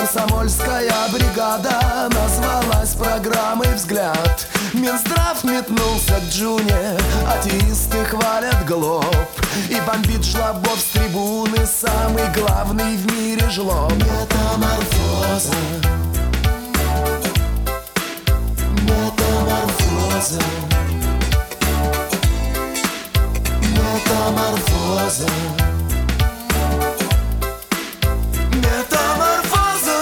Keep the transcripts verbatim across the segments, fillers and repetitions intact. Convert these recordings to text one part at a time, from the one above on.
Комсомольская бригада назвалась программой «Взгляд». Минздрав метнулся к Джуне, атеисты хвалят глоб, и бомбит жлобов с трибуны самый главный в мире жлоб. Метаморфоза, метаморфоза, метаморфоза, метаморфоза.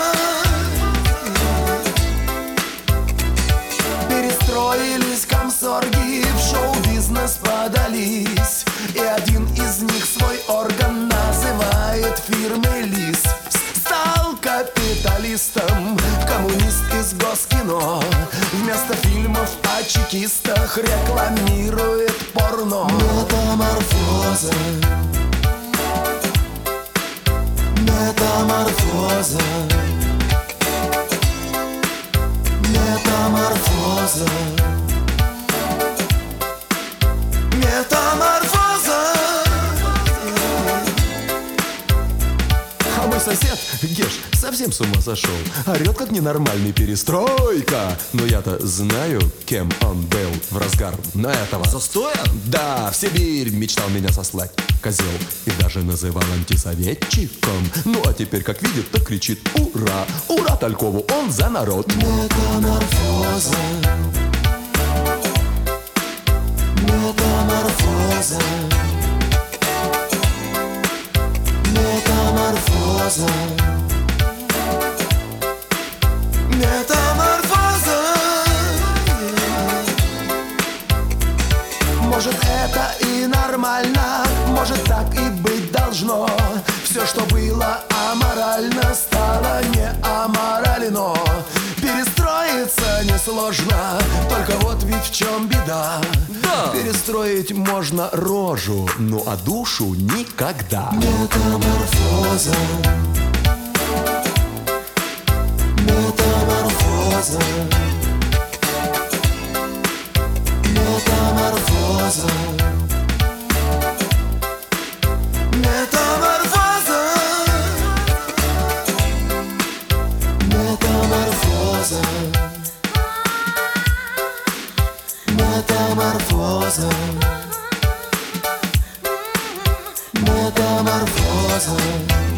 Перестроились комсорги, в шоу-бизнес подались, и один из них свой орган называет фирмой ЛИС. Стал капиталистом, коммунист из Госкино, вместо фильмов о чекистах рекламирует порно. Метаморфоза, метаморфоза, метаморфоза, метаморфоза. А мой сосед, Геш, совсем с ума сошел. Орет как ненормальный: перестройка. Но я-то знаю, кем он был в разгар на этого застоя? Да, в Сибирь мечтал меня сослать, козел. И даже называл антисоветчиком. Ну а теперь, как видит, так кричит: ура! Ура Талькову, он за народ. Метаморфоза, метаморфоза, метаморфоза, метаморфоза. Может, это и нормально, может, так и быть должно. Все, что было аморально, стало не аморально. Перестроиться несложно, только вот ведь в чем беда. Да. Перестроить можно рожу, ну а душу никогда. Метаморфоза, метаморфоза, метаморфоза, метаморфоза, метаморфоза, метаморфоза, метаморфоза.